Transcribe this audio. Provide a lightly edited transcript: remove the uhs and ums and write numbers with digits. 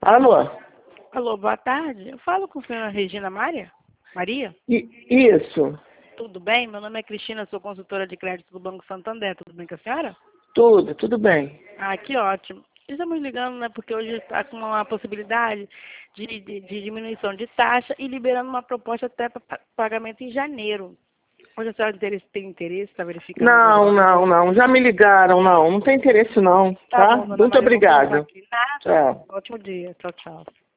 Alô? Alô, boa tarde. Eu falo com a senhora Regina Maria? Maria? Isso. Tudo bem? Meu nome é Cristina, sou consultora de crédito do Banco Santander. Tudo bem com a senhora? Tudo bem. Ah, que ótimo. Estamos ligando, né, porque hoje está com uma possibilidade de diminuição de taxa e liberando uma proposta até para pagamento em janeiro. Hoje a senhora tem interesse, está verificando alguma Não. Já me ligaram, não. Não tem interesse, não. Tá Tá? bom, dona Muito Maria, vou colocar obrigado. aqui. Nada. Tchau. Ótimo dia. Tchau, tchau.